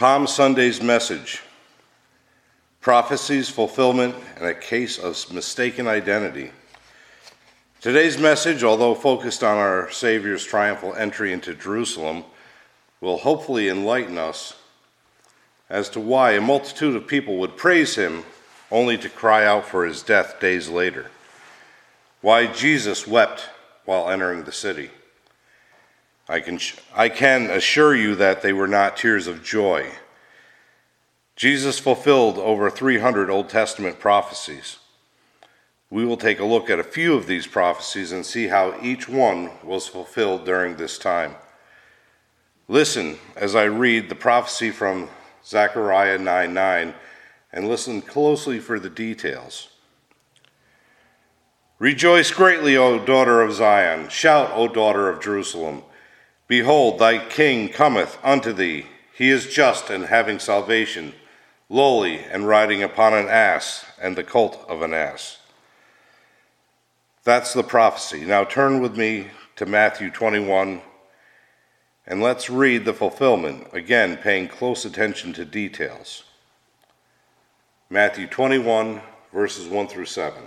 Palm Sunday's message: prophecies, fulfillment, and a case of mistaken identity. Today's message, although focused on our Savior's triumphal entry into Jerusalem, will hopefully enlighten us as to why a multitude of people would praise him only to cry out for his death days later. Why Jesus wept while entering the city. I can assure you that they were not tears of joy. Jesus fulfilled over 300 Old Testament prophecies. We will take a look at a few of these prophecies and see how each one was fulfilled during this time. Listen as I read the prophecy from Zechariah 9:9 and listen closely for the details. Rejoice greatly, O daughter of Zion. Shout, O daughter of Jerusalem. Behold, thy king cometh unto thee. He is just and having salvation, lowly and riding upon an ass and the colt of an ass. That's the prophecy. Now turn with me to Matthew 21 and let's read the fulfillment, again paying close attention to details. Matthew 21, verses 1 through 7.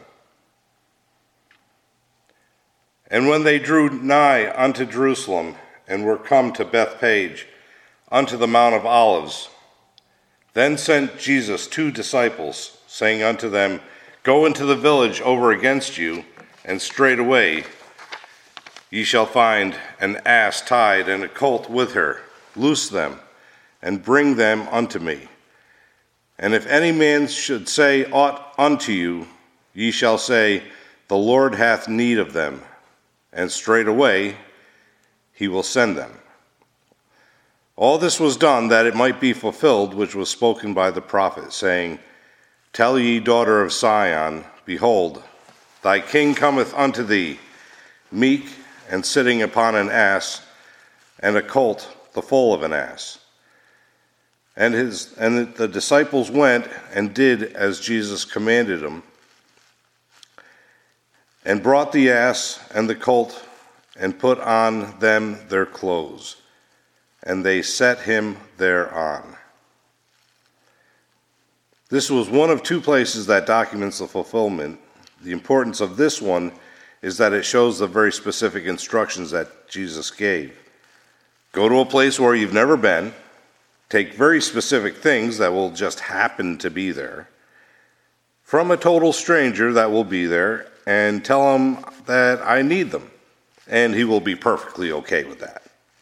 And when they drew nigh unto Jerusalem, and were come to Bethphage, unto the Mount of Olives, then sent Jesus 2 disciples, saying unto them, Go into the village over against you, and straightway ye shall find an ass tied and a colt with her. Loose them, and bring them unto me. And if any man should say aught unto you, ye shall say, The Lord hath need of them, and straightway he will send them. All this was done that it might be fulfilled which was spoken by the prophet, saying, Tell ye, daughter of Zion, behold, thy king cometh unto thee, meek and sitting upon an ass, and a colt, the foal of an ass. And the disciples went and did as Jesus commanded them, and brought the ass and the colt, and put on them their clothes, and they set him thereon. This was one of 2 places that documents the fulfillment. The importance of this one is that it shows the very specific instructions that Jesus gave. Go to a place where you've never been, take very specific things that will just happen to be there, from a total stranger that will be there, and tell him that I need them. And he will be perfectly okay with that.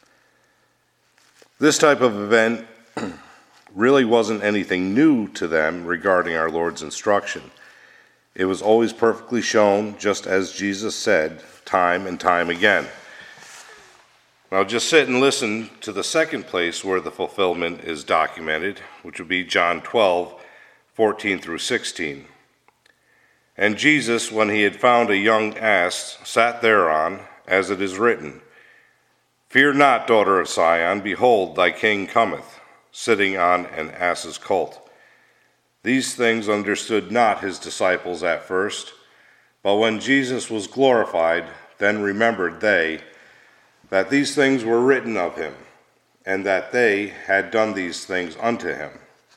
This type of event really wasn't anything new to them regarding our Lord's instruction. It was always perfectly shown, just as Jesus said, time and time again. Now just sit and listen to the second place where the fulfillment is documented, which would be John 12, 14 through 16. And Jesus, when he had found a young ass, sat thereon, as it is written, Fear not, daughter of Zion, behold, thy king cometh, sitting on an ass's colt. These things understood not his disciples at first, but when Jesus was glorified, then remembered they that these things were written of him, and that they had done these things unto him.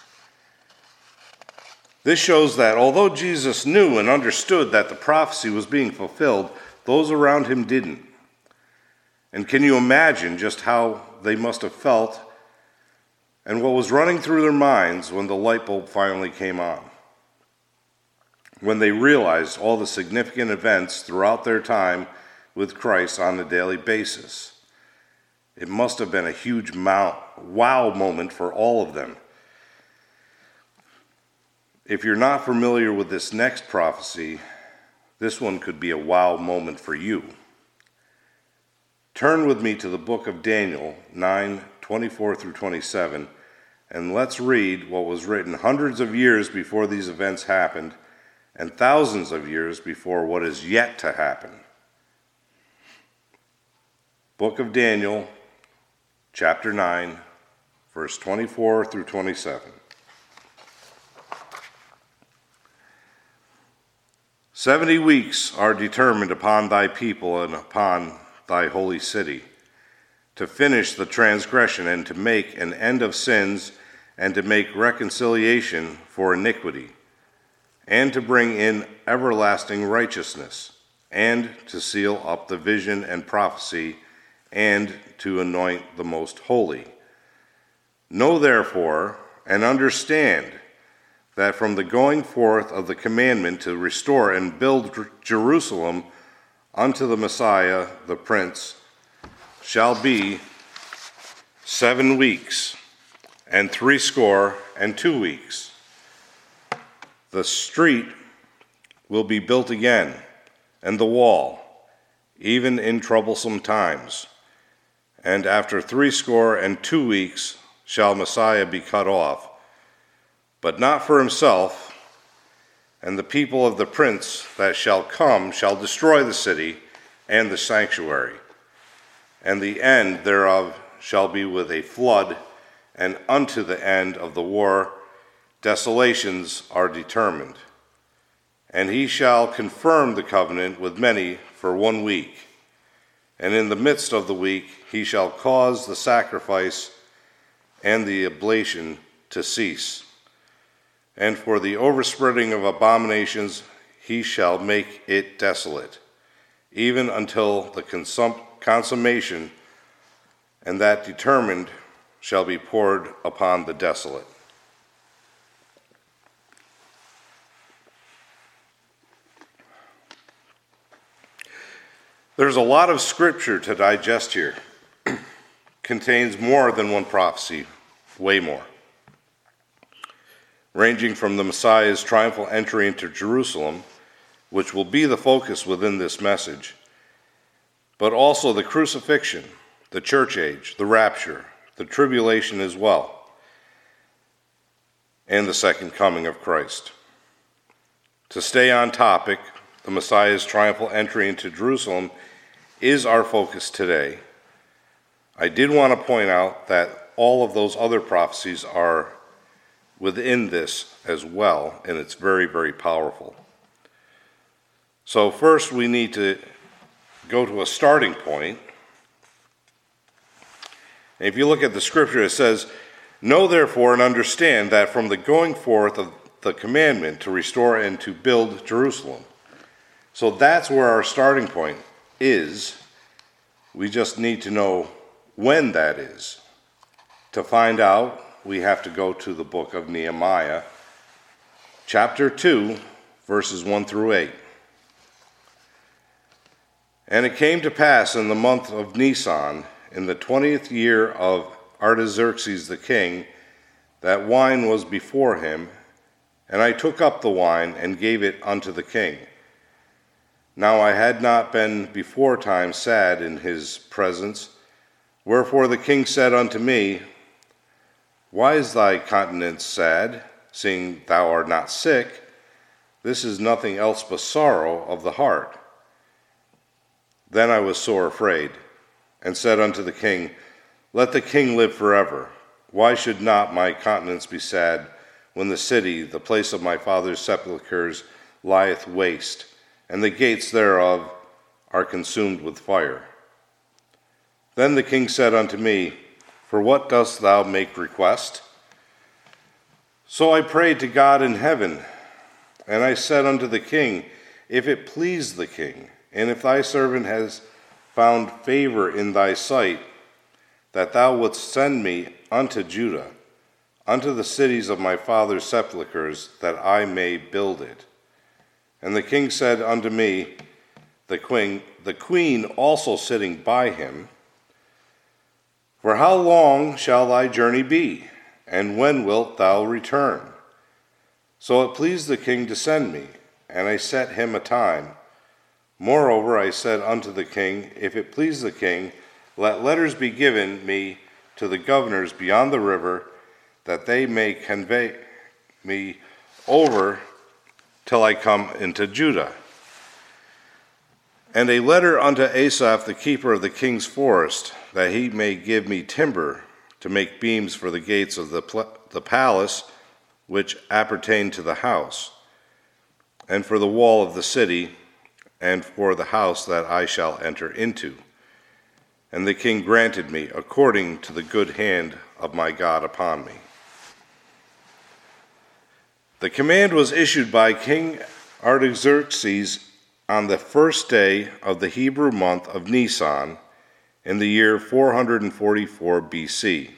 This shows that although Jesus knew and understood that the prophecy was being fulfilled, those around him didn't. And can you imagine just how they must have felt and what was running through their minds when the light bulb finally came on? When they realized all the significant events throughout their time with Christ on a daily basis. It must have been a huge wow moment for all of them. If you're not familiar with this next prophecy, this one could be a wow moment for you. Turn with me to the book of Daniel 9:24 through 27, and let's read what was written hundreds of years before these events happened, and thousands of years before what is yet to happen. Book of Daniel, chapter 9, verse 24 through 27. 70 weeks are determined upon thy people and upon thy holy city, to finish the transgression and to make an end of sins and to make reconciliation for iniquity, and to bring in everlasting righteousness, and to seal up the vision and prophecy, and to anoint the most holy. Know therefore and understand that from the going forth of the commandment to restore and build Jerusalem unto the Messiah, the Prince, shall be 7 weeks, and 62 weeks. The street will be built again, and the wall, even in troublesome times. And after 62 weeks shall Messiah be cut off, but not for himself. And the people of the prince that shall come shall destroy the city and the sanctuary. And the end thereof shall be with a flood, and unto the end of the war desolations are determined. And he shall confirm the covenant with many for 1 week. And in the midst of the week he shall cause the sacrifice and the oblation to cease. And for the overspreading of abominations he shall make it desolate, even until the consummation, and that determined shall be poured upon the desolate. There's a lot of scripture to digest here. Contains more than one prophecy, way more. Ranging from the Messiah's triumphal entry into Jerusalem, which will be the focus within this message, but also the crucifixion, the church age, the rapture, the tribulation as well, and the second coming of Christ. To stay on topic, the Messiah's triumphal entry into Jerusalem is our focus today. I did want to point out that all of those other prophecies are within this as well, and it's very, very powerful. So first we need to go to a starting point. And if you look at the scripture, it says, "Know therefore and understand that from the going forth of the commandment to restore and to build Jerusalem." So that's where our starting point is. We just need to know when that is. To find out, we have to go to the book of Nehemiah, chapter 2, verses 1 through 8. "And it came to pass in the month of Nisan, in the 20th year of Artaxerxes the king, that wine was before him, and I took up the wine and gave it unto the king. Now I had not been before time sad in his presence. Wherefore the king said unto me, Why is thy countenance sad, seeing thou art not sick? This is nothing else but sorrow of the heart. Then I was sore afraid, and said unto the king, Let the king live forever. Why should not my countenance be sad, when the city, the place of my father's sepulchres, lieth waste, and the gates thereof are consumed with fire? Then the king said unto me, For what dost thou make request? So I prayed to God in heaven, and I said unto the king, If it please the king, and if thy servant has found favor in thy sight, that thou wouldst send me unto Judah, unto the cities of my father's sepulchres, that I may build it. And the king said unto me, the queen also sitting by him, For how long shall thy journey be, and when wilt thou return? So it pleased the king to send me, and I set him a time. Moreover, I said unto the king, If it please the king, let letters be given me to the governors beyond the river, that they may convey me over till I come into Judah. And a letter unto Asaph, the keeper of the king's forest, that he may give me timber to make beams for the gates of the palace, which appertain to the house, and for the wall of the city, and for the house that I shall enter into. And the king granted me, according to the good hand of my God upon me. The command was issued by King Artaxerxes on the first day of the Hebrew month of Nisan in the year 444 BC.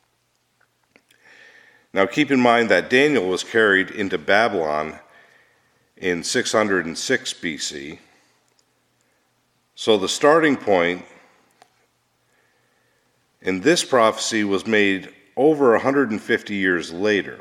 Now keep in mind that Daniel was carried into Babylon in 606 BC. So the starting point in this prophecy was made over 150 years later.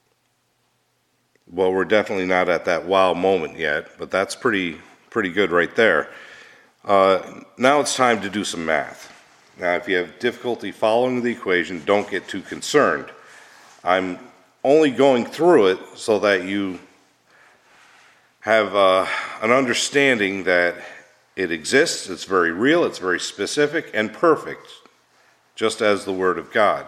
Well, we're definitely not at that wow moment yet, but that's pretty good right there. Now it's time to do some math. Now, if you have difficulty following the equation, don't get too concerned. I'm only going through it so that you have an understanding that it exists, it's very real, it's very specific and perfect, just as the Word of God.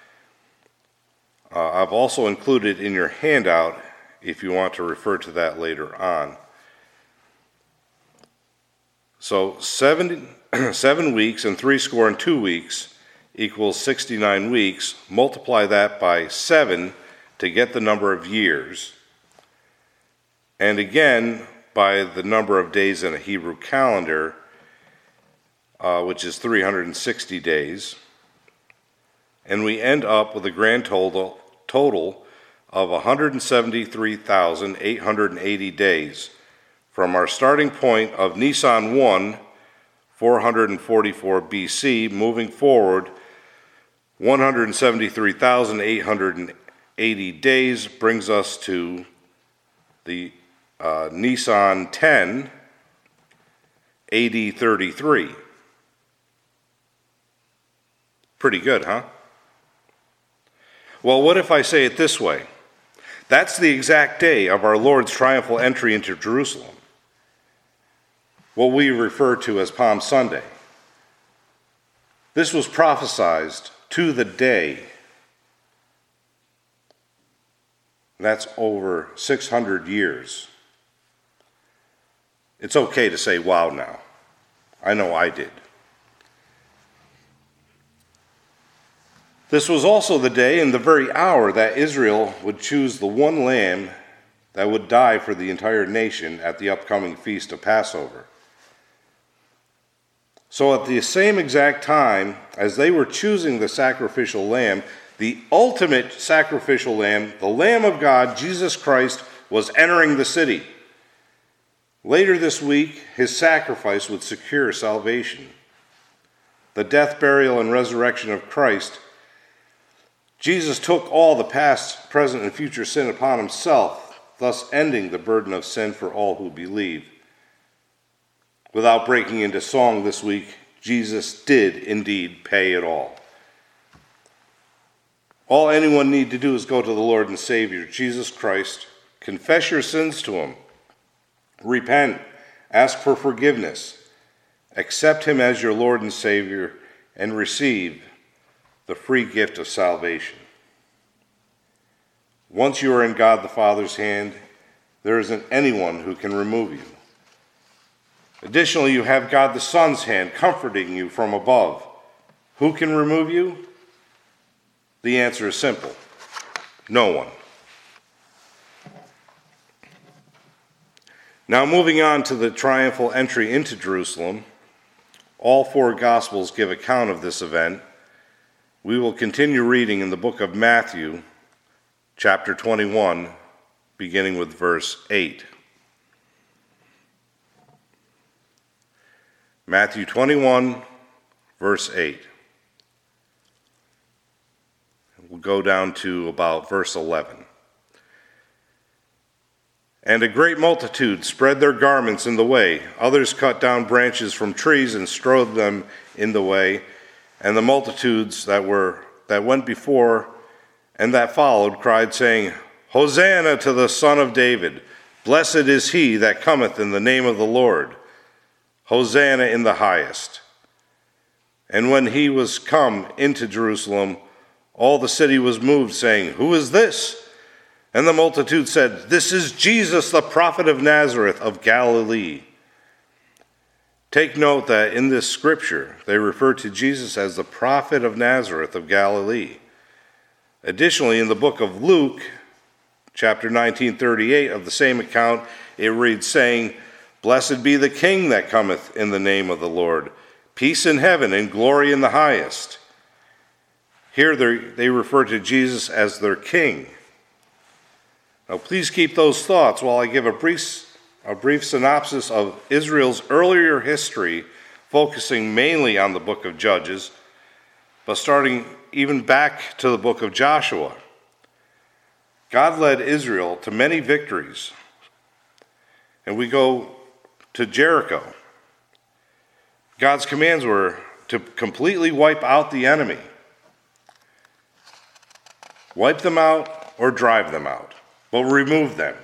I've also included in your handout if you want to refer to that later on. So 7 weeks and 62 weeks equals 69 weeks. Multiply that by 7 to get the number of years. And again, by the number of days in a Hebrew calendar, which is 360 days. And we end up with a grand total of 173,880 days from our starting point of Nisan 1, 444 BC, moving forward 173,880 days brings us to the Nisan 10, AD 33. Pretty good, huh? Well, what if I say it this way? That's the exact day of our Lord's triumphal entry into Jerusalem, what we refer to as Palm Sunday. This was prophesied to the day. That's over 600 years. It's okay to say wow now. I know I did. This was also the day and the very hour that Israel would choose the one lamb that would die for the entire nation at the upcoming feast of Passover. So at the same exact time as they were choosing the sacrificial lamb, the ultimate sacrificial lamb, the Lamb of God, Jesus Christ, was entering the city. Later this week, his sacrifice would secure salvation. The death, burial, and resurrection of Christ, Jesus took all the past, present, and future sin upon himself, thus ending the burden of sin for all who believe. Without breaking into song this week, Jesus did indeed pay it all. All anyone need to do is go to the Lord and Savior, Jesus Christ, confess your sins to him, repent, ask for forgiveness, accept him as your Lord and Savior, and receive the free gift of salvation. Once you are in God the Father's hand, there isn't anyone who can remove you. Additionally, you have God the Son's hand comforting you from above. Who can remove you? The answer is simple: no one. Now, moving on to the triumphal entry into Jerusalem, all four Gospels give account of this event. We will continue reading in the book of Matthew, chapter 21, beginning with verse 8. Matthew 21, verse 8. We'll go down to about verse 11. And a great multitude spread their garments in the way. Others cut down branches from trees and strewed them in the way. And the multitudes that went before and that followed cried, saying, Hosanna to the Son of David! Blessed is he that cometh in the name of the Lord! Hosanna in the highest! And when he was come into Jerusalem, all the city was moved, saying, Who is this? And the multitude said, This is Jesus, the prophet of Nazareth of Galilee. Take note that in this scripture, they refer to Jesus as the prophet of Nazareth of Galilee. Additionally, in the book of Luke, Chapter 19:38 of the same account, it reads, saying, "Blessed be the King that cometh in the name of the Lord. Peace in heaven and glory in the highest." Here they refer to Jesus as their king. Now please keep those thoughts while I give a brief synopsis of Israel's earlier history, focusing mainly on the book of Judges, but starting even back to the book of Joshua. God led Israel to many victories. And we go to Jericho. God's commands were to completely wipe out the enemy. Wipe them out or drive them out, but remove them.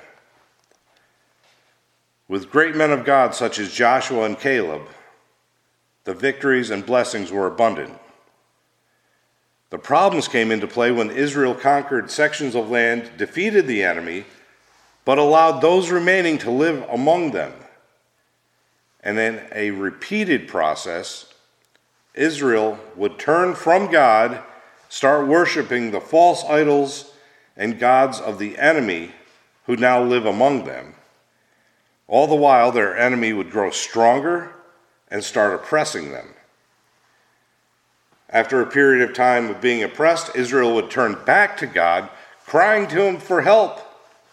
With great men of God such as Joshua and Caleb, the victories and blessings were abundant. The problems came into play when Israel conquered sections of land, defeated the enemy, but allowed those remaining to live among them. And in a repeated process, Israel would turn from God, start worshiping the false idols and gods of the enemy who now live among them. All the while, their enemy would grow stronger and start oppressing them. After a period of time of being oppressed, Israel would turn back to God, crying to him for help.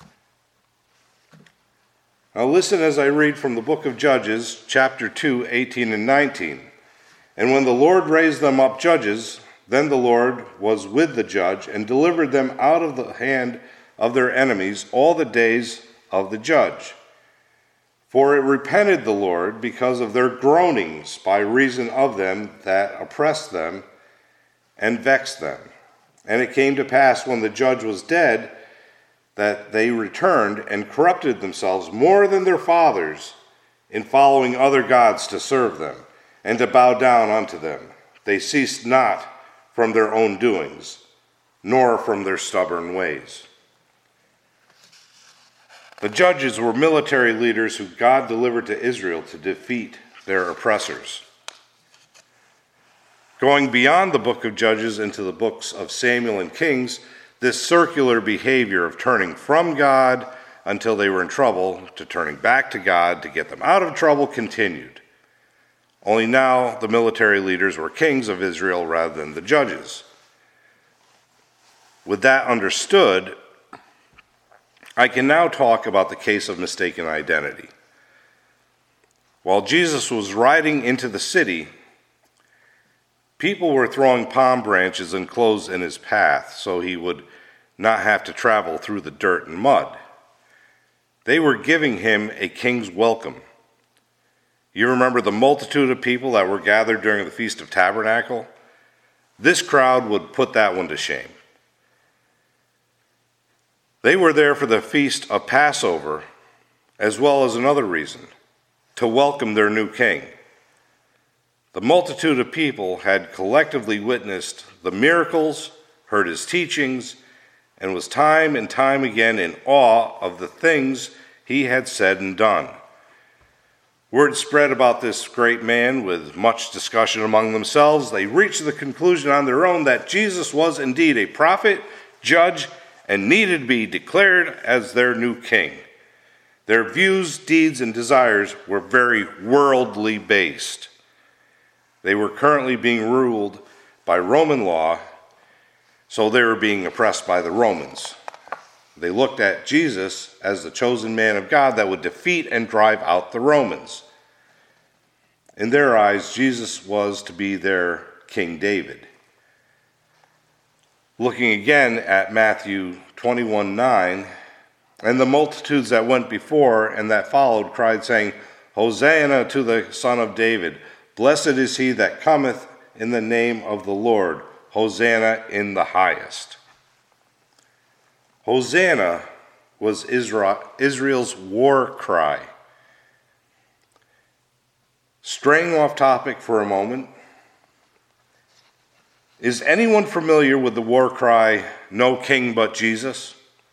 Now listen as I read from the book of Judges, chapter 2, 18 and 19. "And when the Lord raised them up judges, then the Lord was with the judge and delivered them out of the hand of their enemies all the days of the judge. For it repented the Lord because of their groanings by reason of them that oppressed them and vexed them. And it came to pass when the judge was dead that they returned and corrupted themselves more than their fathers in following other gods to serve them and to bow down unto them. They ceased not from their own doings, nor from their stubborn ways." The judges were military leaders who God delivered to Israel to defeat their oppressors. Going beyond the book of Judges into the books of Samuel and Kings, this circular behavior of turning from God until they were in trouble to turning back to God to get them out of trouble continued. Only now the military leaders were kings of Israel rather than the judges. With that understood, I can now talk about the case of mistaken identity. While Jesus was riding into the city, people were throwing palm branches and clothes in his path so he would not have to travel through the dirt and mud. They were giving him a king's welcome. You remember the multitude of people that were gathered during the Feast of Tabernacle? This crowd would put that one to shame. They were there for the Feast of Passover, as well as another reason, to welcome their new king. The multitude of people had collectively witnessed the miracles, heard his teachings, and was time and time again in awe of the things he had said and done. Word spread about this great man with much discussion among themselves. They reached the conclusion on their own that Jesus was indeed a prophet, judge, and needed to be declared as their new king. Their views, deeds, and desires were very worldly based. They were currently being ruled by Roman law, so they were being oppressed by the Romans. They looked at Jesus as the chosen man of God that would defeat and drive out the Romans. In their eyes, Jesus was to be their King David. Looking again at Matthew 21:9, "And the multitudes that went before and that followed cried, saying, Hosanna to the Son of David. Blessed is he that cometh in the name of the Lord. Hosanna in the highest." Hosanna was Israel's war cry. Straying off topic for a moment, is anyone familiar with the war cry, "No king but Jesus"?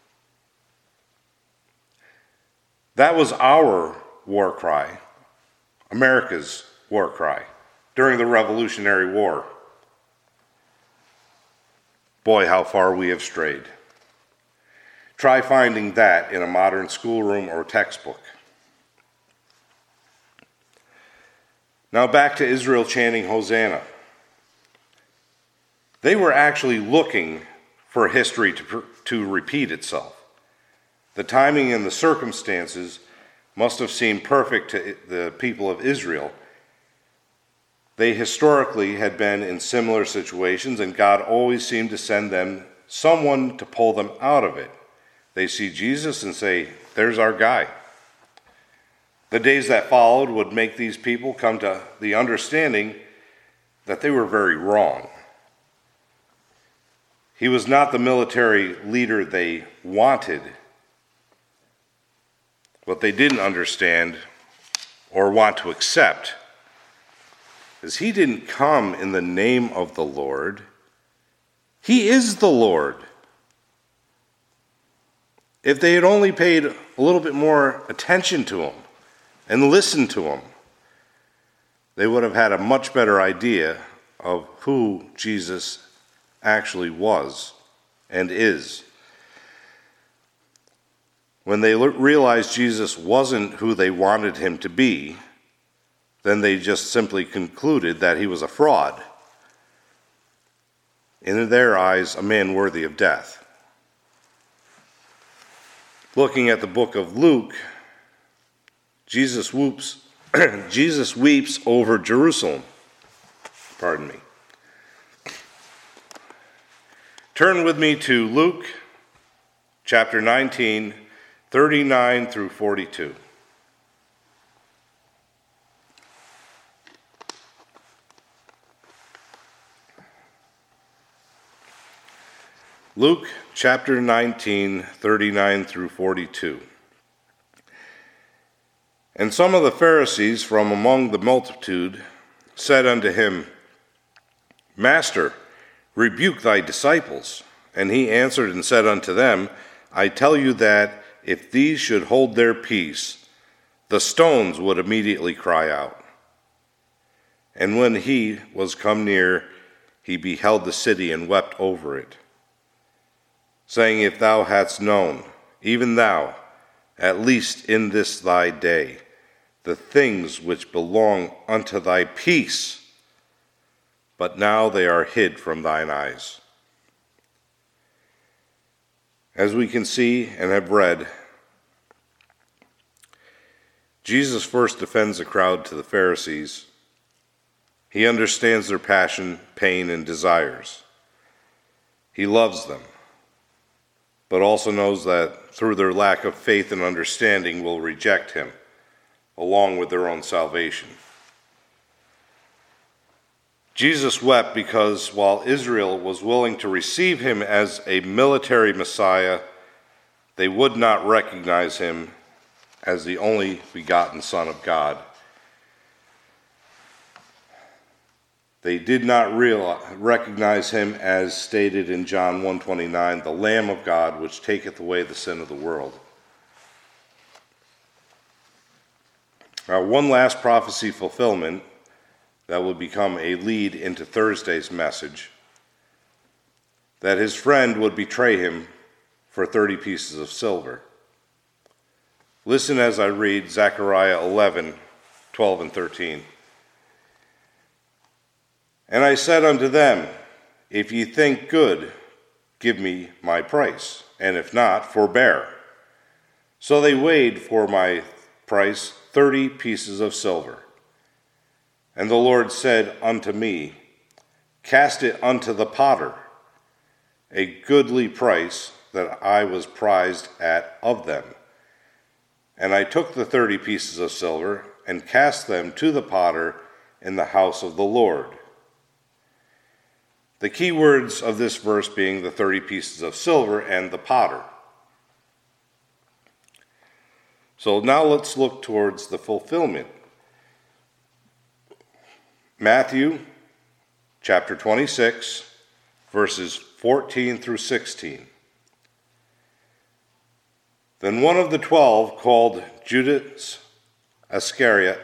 That was our war cry, America's war cry, during the Revolutionary War. Boy, how far we have strayed. Try finding that in a modern schoolroom or textbook. Now back to Israel chanting Hosanna. They were actually looking for history to repeat itself. The timing and the circumstances must have seemed perfect to the people of Israel. They historically had been in similar situations, and God always seemed to send them someone to pull them out of it. They see Jesus and say, "There's our guy." The days that followed would make these people come to the understanding that they were very wrong. He was not the military leader they wanted. What they didn't understand or want to accept is he didn't come in the name of the Lord. He is the Lord. If they had only paid a little bit more attention to him and listened to him, they would have had a much better idea of who Jesus actually was and is. When they realized Jesus wasn't who they wanted him to be, then they just simply concluded that he was a fraud. In their eyes, a man worthy of death. Looking at the book of Luke, Jesus weeps over Jerusalem. Pardon me. Turn with me to Luke chapter 19, 39 through 42. Luke chapter 19, 39 through 42. And some of the Pharisees from among the multitude said unto him, Master, rebuke thy disciples. And he answered and said unto them, I tell you that if these should hold their peace, the stones would immediately cry out. And when he was come near, he beheld the city and wept over it, saying, If thou hadst known, even thou, at least in this thy day, the things which belong unto thy peace, but now they are hid from thine eyes. As we can see and have read, Jesus first defends the crowd to the Pharisees. He understands their passion, pain, and desires. He loves them, but also knows that through their lack of faith and understanding will reject him, along with their own salvation. Jesus wept because while Israel was willing to receive him as a military Messiah, they would not recognize him as the only begotten Son of God. They did not recognize him as stated in John 1:29, the Lamb of God, which taketh away the sin of the world. Now, one last prophecy fulfillment that will become a lead into Thursday's message, that his friend would betray him for 30 pieces of silver. Listen as I read Zechariah 11, 12 and 13. And I said unto them, If ye think good, give me my price, and if not, forbear. So they weighed for my price 30 pieces of silver. And the Lord said unto me, Cast it unto the potter, a goodly price that I was prized at of them. And I took the 30 pieces of silver, and cast them to the potter in the house of the Lord. The key words of this verse being the 30 pieces of silver and the potter. So now let's look towards the fulfillment. Matthew chapter 26, verses 14 through 16. Then one of the 12, called Judas Iscariot,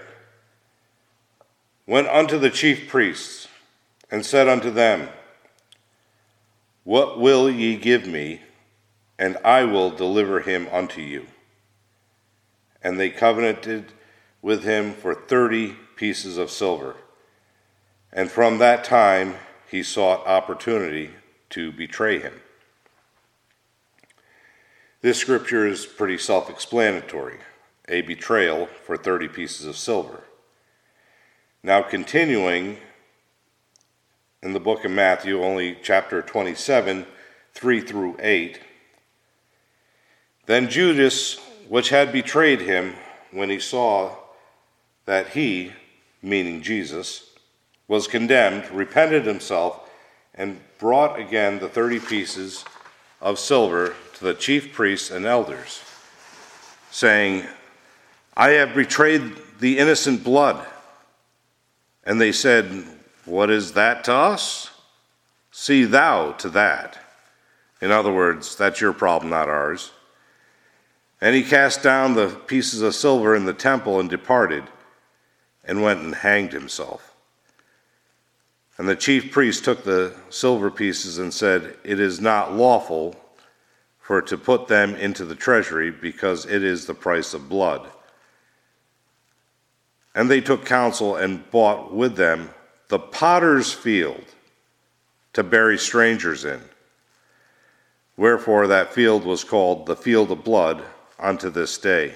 went unto the chief priests, and said unto them, What will ye give me, and I will deliver him unto you. And they covenanted with him for 30 pieces of silver. And from that time he sought opportunity to betray him. This scripture is pretty self-explanatory, a betrayal for 30 pieces of silver. Now continuing in the book of Matthew, only chapter 27, 3 through 8. Then Judas, which had betrayed him, when he saw that he, meaning Jesus, was condemned, repented himself, and brought again the 30 pieces of silver to the chief priests and elders, saying, I have betrayed the innocent blood. And they said, What is that to us? See thou to that. In other words, that's your problem, not ours. And he cast down the pieces of silver in the temple and departed, and went and hanged himself. And the chief priest took the silver pieces and said, It is not lawful for to put them into the treasury, because it is the price of blood. And they took counsel and bought with them the potter's field to bury strangers in. Wherefore that field was called the field of blood unto this day.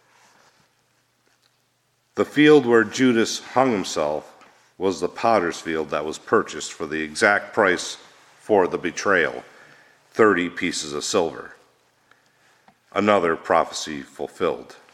The field where Judas hung himself was the potter's field that was purchased for the exact price for the betrayal, 30 pieces of silver. Another prophecy fulfilled.